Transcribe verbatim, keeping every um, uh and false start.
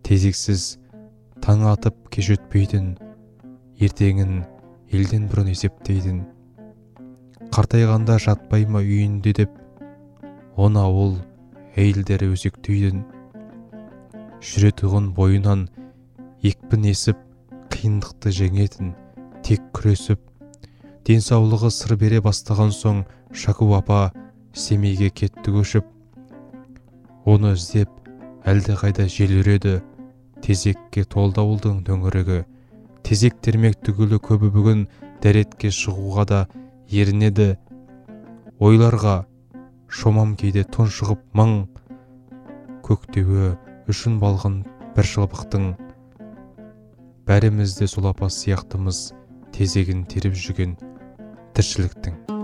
тезексіз таң атып кеш өтпейтін, ертеңін елден бұрын есептейтін. Қартайғанда жатпай ма үйінде деп, оны ауыл әйелдері өзектейтін. Жүретұғын бойынан екпін есіп, қиындықты жеңетін, тек күресіп. Денсаулығы сыр бере бастаған соң Шаку апа Семейге кетті көшіп. Оны іздеп әлде қайда жел үреді, тезекке толды ауылдың төңірегі. Тезек термек түгілі көбі бүгін дәретке шығуға да ерінеді. Ойларға шомам кейде тұншығып мың, көктеуі үшін балғын бір шылбықтың. Бәрімізде сол апа сияқтымыз, тезегін теріп жүрген тіршіліктің.